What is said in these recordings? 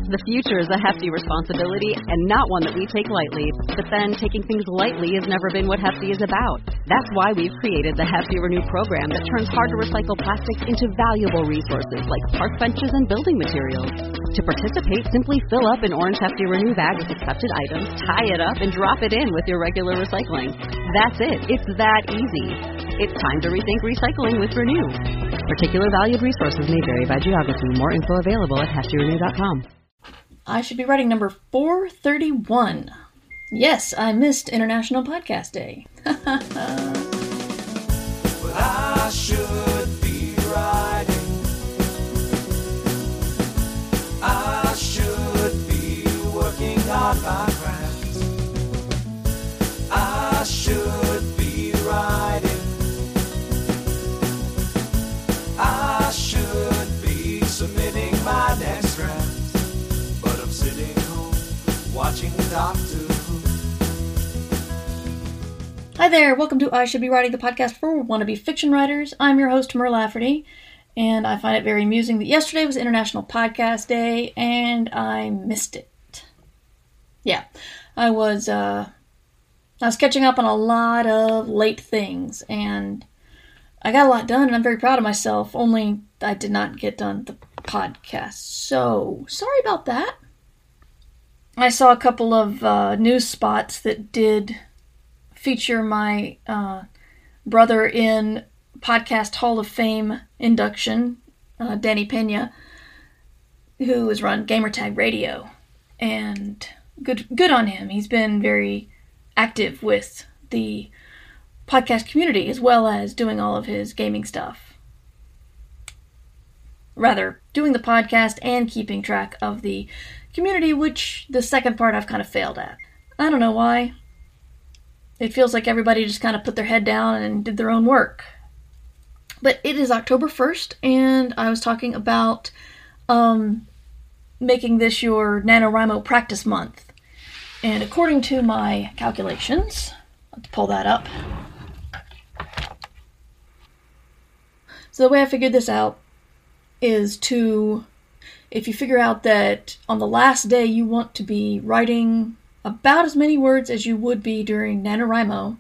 The future is a hefty responsibility and not one that we take lightly. But then, taking things lightly has never been what Hefty is about. That's why we've created the Hefty Renew program that turns hard-to-recycle plastics into valuable resources like park benches and building materials. To participate, simply fill up an orange Hefty Renew bag with accepted items, tie it up, and drop it in with your regular recycling. That's it. It's that easy. It's time to rethink recycling with Renew. Particular valued resources may vary by geography. More info available at heftyrenew.com. I should be writing number 431. Yes, I missed International Podcast Day. But I should be writing. I should be working on my craft. I should be writing. I should be submitting my next draft. But I'm sitting home watching Doctor Who. Hi there, welcome to I Should Be Writing, the podcast for wannabe fiction writers. I'm your host, Mer Lafferty, and I find it very amusing that yesterday was International Podcast Day, and I missed it. Yeah, I was catching up on a lot of late things, and I got a lot done, and I'm very proud of myself, only I did not get done the podcast, so sorry about that. I saw a couple of news spots that did feature my brother in Podcast Hall of Fame induction, Danny Pena, who has run Gamertag Radio, and good on him. He's been very active with the podcast community as well as doing all of his gaming stuff. Rather, doing the podcast and keeping track of the community, which the second part I've kind of failed at. I don't know why. It feels like everybody just kind of put their head down and did their own work. But it is October 1st, and I was talking about making this your NaNoWriMo practice month. And according to my calculations, let's pull that up. So the way I figured this out is to, if you figure out that on the last day you want to be writing about as many words as you would be during NaNoWriMo,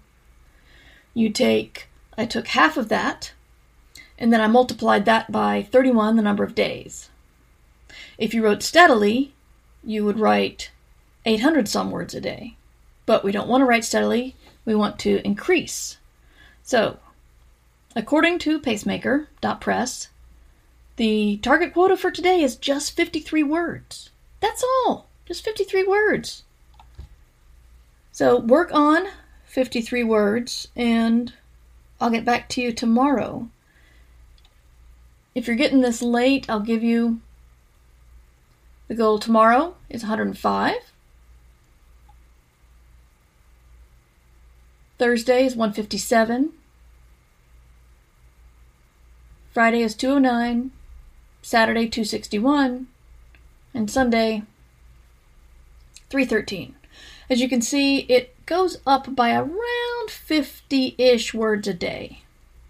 I took half of that, and then I multiplied that by 31, the number of days. If you wrote steadily, you would write 800 some words a day. But we don't want to write steadily, we want to increase. So, according to pacemaker.press, the target quota for today is just 53 words. That's all. Just 53 words. So work on 53 words, and I'll get back to you tomorrow. If you're getting this late, I'll give you the goal tomorrow is 105. Thursday is 157. Friday is 209. Saturday 261. And Sunday 313. As you can see, it goes up by around 50-ish words a day.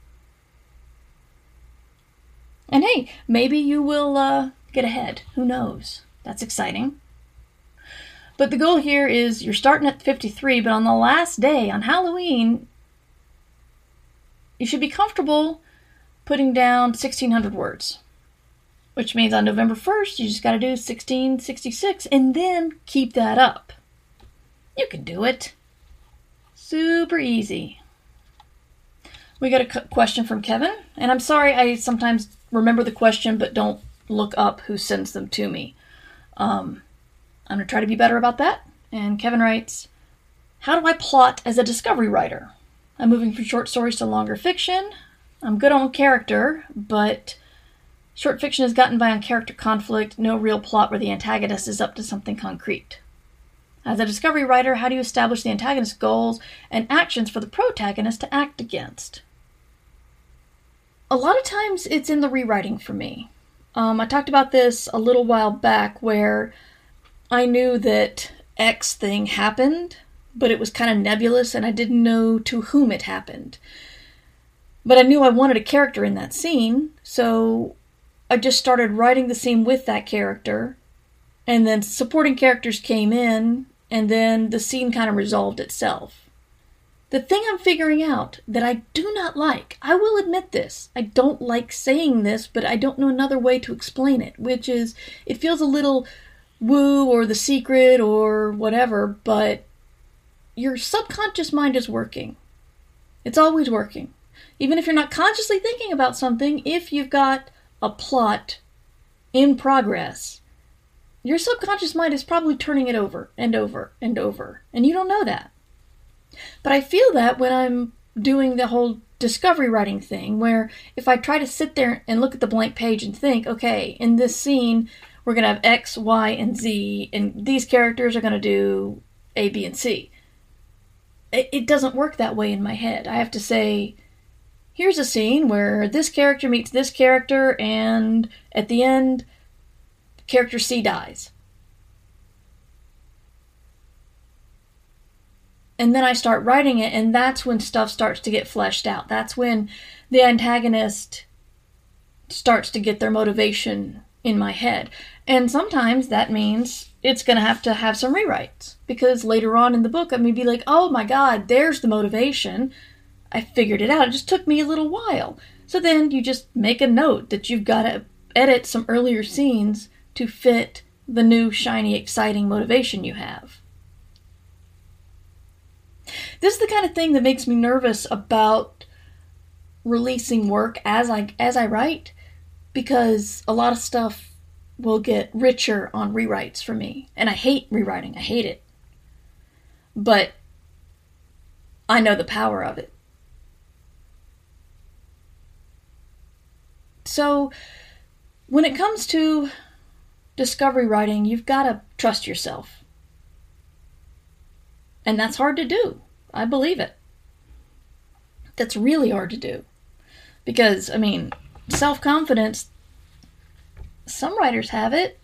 And hey, maybe you will get ahead. Who knows? That's exciting. But the goal here is you're starting at 53, but on the last day, on Halloween, you should be comfortable putting down 1,600 words. Which means on November 1st, you just got to do 1,666, and then keep that up. You can do it. Super easy. We got a question from Kevin, and I'm sorry I sometimes remember the question but don't look up who sends them to me. I'm going to try to be better about that. And Kevin writes, how do I plot as a discovery writer? I'm moving from short stories to longer fiction. I'm good on character, but short fiction is gotten by on character conflict, no real plot where the antagonist is up to something concrete. As a discovery writer, how do you establish the antagonist's goals and actions for the protagonist to act against? A lot of times it's in the rewriting for me. I talked about this a little while back where I knew that X thing happened, but it was kind of nebulous and I didn't know to whom it happened. But I knew I wanted a character in that scene, so I just started writing the scene with that character and then supporting characters came in, and then the scene kind of resolved itself. The thing I'm figuring out that I do not like, I will admit this, I don't like saying this, but I don't know another way to explain it, which is, it feels a little woo or The Secret or whatever, but your subconscious mind is working. It's always working. Even if you're not consciously thinking about something, if you've got a plot in progress, your subconscious mind is probably turning it over and over and over, and you don't know that. But I feel that when I'm doing the whole discovery writing thing, where if I try to sit there and look at the blank page and think, okay, in this scene, we're going to have X, Y, and Z, and these characters are going to do A, B, and C. It doesn't work that way in my head. I have to say, here's a scene where this character meets this character, and at the end, character C dies. And then I start writing it, and that's when stuff starts to get fleshed out. That's when the antagonist starts to get their motivation in my head. And sometimes that means it's going to have some rewrites. Because later on in the book, I may be like, oh my god, there's the motivation. I figured it out. It just took me a little while. So then you just make a note that you've got to edit some earlier scenes to fit the new, shiny, exciting motivation you have. This is the kind of thing that makes me nervous about releasing work as I write, because a lot of stuff will get richer on rewrites for me. And I hate rewriting. I hate it. But I know the power of it. So when it comes to discovery writing, you've got to trust yourself. And that's hard to do. I believe it. That's really hard to do. Because, self-confidence, some writers have it.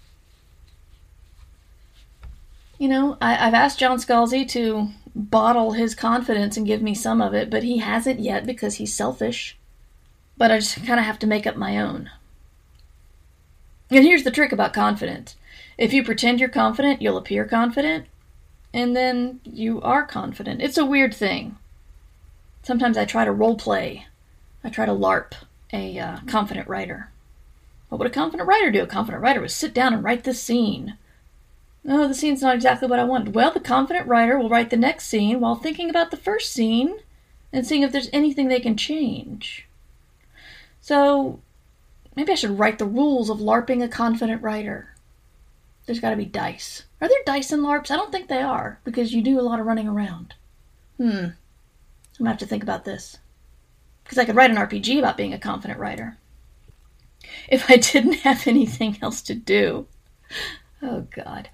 I've asked John Scalzi to bottle his confidence and give me some of it, but he hasn't yet because he's selfish. But I just kind of have to make up my own. And here's the trick about confidence. If you pretend you're confident, you'll appear confident. And then you are confident. It's a weird thing. Sometimes I try to role play. I try to LARP a confident writer. What would a confident writer do? A confident writer would sit down and write this scene. No, the scene's not exactly what I wanted. Well, the confident writer will write the next scene while thinking about the first scene and seeing if there's anything they can change. So, maybe I should write the rules of LARPing a confident writer. There's got to be dice. Are there dice in LARPs? I don't think they are, because you do a lot of running around. I'm going to have to think about this. Because I could write an RPG about being a confident writer. If I didn't have anything else to do. Oh, God.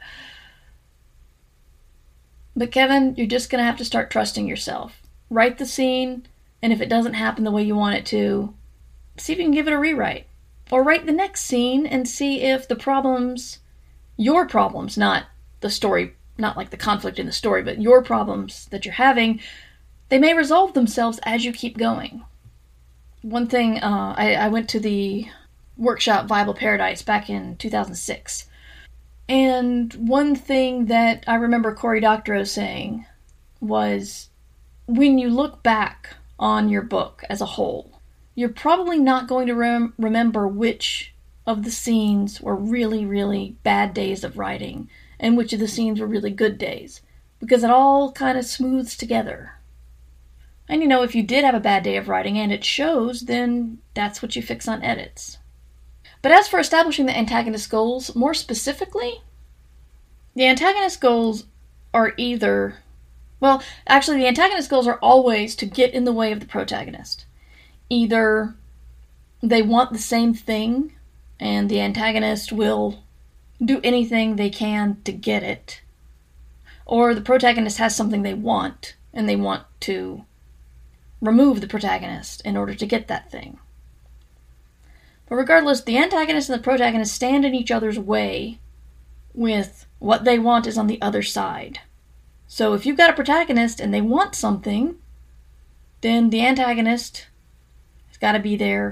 But Kevin, you're just going to have to start trusting yourself. Write the scene, and if it doesn't happen the way you want it to, see if you can give it a rewrite. Or write the next scene and see if the problems, your problems, not the story, not like the conflict in the story, but your problems that you're having, they may resolve themselves as you keep going. One thing, I went to the workshop Viable Paradise back in 2006. And one thing that I remember Cory Doctorow saying was, when you look back on your book as a whole, you're probably not going to remember which of the scenes were really, really bad days of writing and which of the scenes were really good days, because it all kind of smooths together. And if you did have a bad day of writing and it shows, then that's what you fix on edits. But as for establishing the antagonist goals, more specifically, the antagonist goals are the antagonist goals are always to get in the way of the protagonist. Either they want the same thing, and the antagonist will do anything they can to get it, or the protagonist has something they want, and they want to remove the protagonist in order to get that thing. But regardless, the antagonist and the protagonist stand in each other's way with what they want is on the other side. So if you've got a protagonist and they want something, then the antagonist has got to be there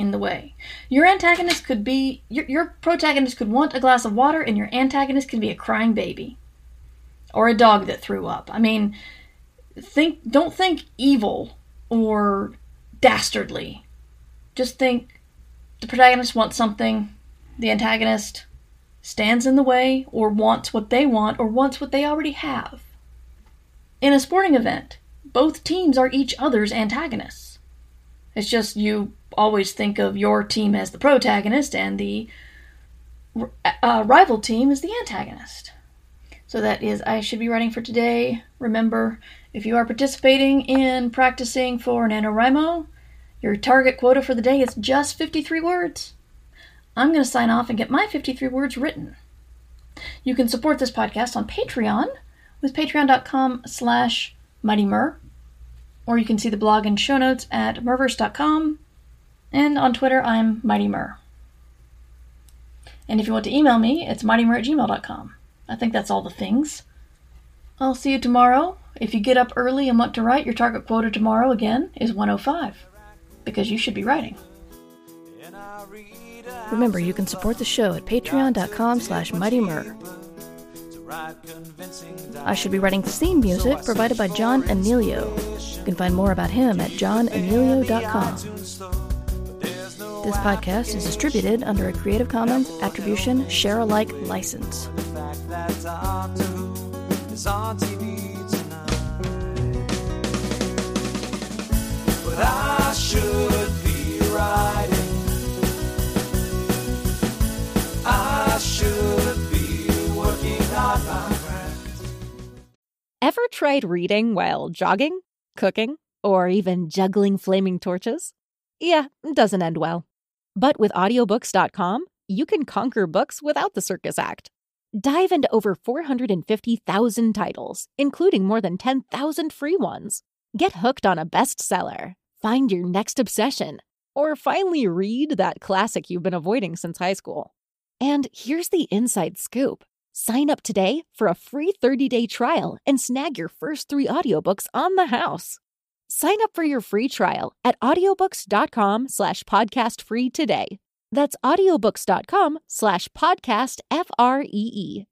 in the way. Your antagonist could be, your protagonist could want a glass of water, and your antagonist can be a crying baby. Or a dog that threw up. I mean, don't think evil or dastardly. Just think the protagonist wants something, the antagonist stands in the way, or wants what they want, or wants what they already have. In a sporting event, both teams are each other's antagonists. It's just you always think of your team as the protagonist and the rival team as the antagonist. So that is I Should Be Writing for today. Remember, if you are participating in practicing for NaNoWriMo, your target quota for the day is just 53 words. I'm going to sign off and get my 53 words written. You can support this podcast on Patreon with patreon.com/MightyMur, or you can see the blog and show notes at murverse.com, and on Twitter I'm MightyMur. And if you want to email me, it's mightymur@gmail.com. I think that's all the things. I'll see you tomorrow. If you get up early and want to write, your target quota tomorrow again is 105, because you should be writing. Remember, you can support the show at patreon.com/MightyMur. I Should Be Writing theme music provided by John Anelio. You can find more about him at johnanelio.com. This podcast is distributed under a Creative Commons Attribution Share-alike license. But I should be writing. I should be working on my craft. Ever tried reading while jogging, cooking, or even juggling flaming torches? Yeah, it doesn't end well. But with audiobooks.com, you can conquer books without the circus act. Dive into over 450,000 titles, including more than 10,000 free ones. Get hooked on a bestseller, find your next obsession, or finally read that classic you've been avoiding since high school. And here's the inside scoop. Sign up today for a free 30-day trial and snag your first 3 audiobooks on the house. Sign up for your free trial at audiobooks.com/podcastfree today. That's audiobooks.com/podcastfree.